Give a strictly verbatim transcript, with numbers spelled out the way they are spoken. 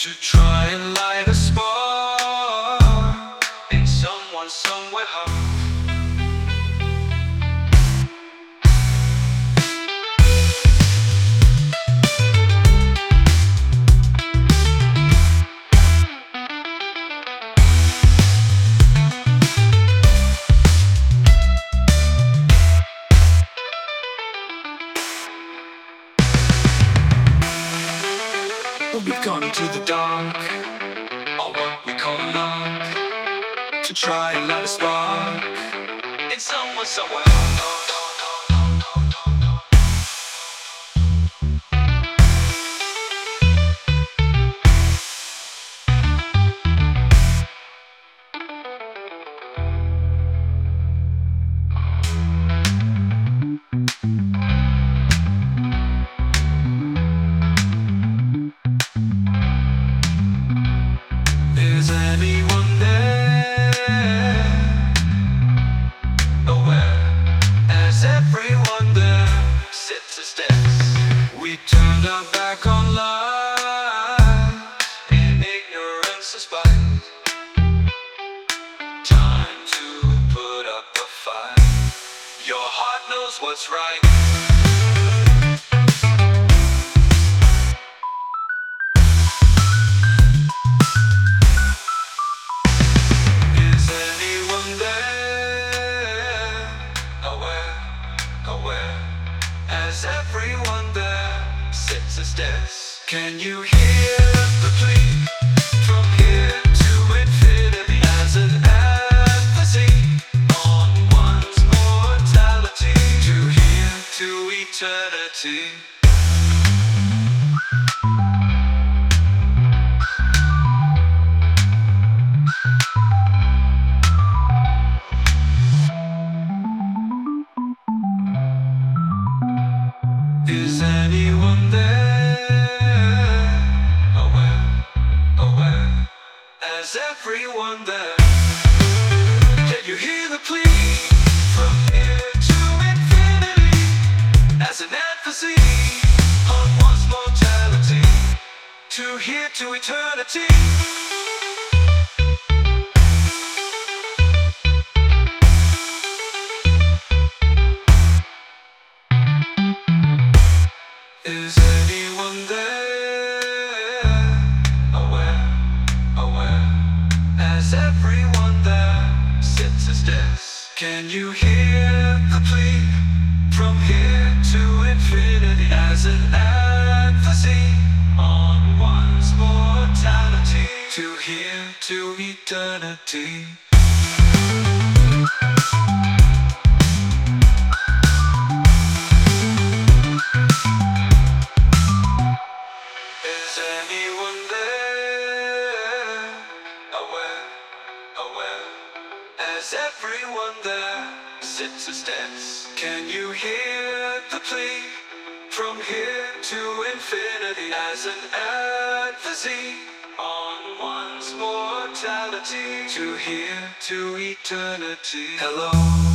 to try and light a spark in someone somewhere heart. We've gone into the dark, or what we call love, to try and light a spark in someone somewhere. Is anyone there? Aware, as everyone there sits as deaths. We turned our back on life in ignorance and spite. Time to put up a fight. Your heart knows what's right. As everyone there sits as deaths. Can you hear the plea from here to infinity as an emphasis on one's mortality? To here to eternity. Is anyone there? Aware, aware, as everyone there. Can you hear the plea from here to infinity as an emphasis on one's mortality? To here to eternity. Is anyone there? Aware, aware, as everyone there sits as deaths. Can you hear the plea from here to infinity as an emphasis on one's mortality? To here to eternity. Is anyone there? Aware, aware, as everyone there sits as deaths. Can you hear the plea from here to infinity as an emphasis on one's mortality? To here to eternity. Hello.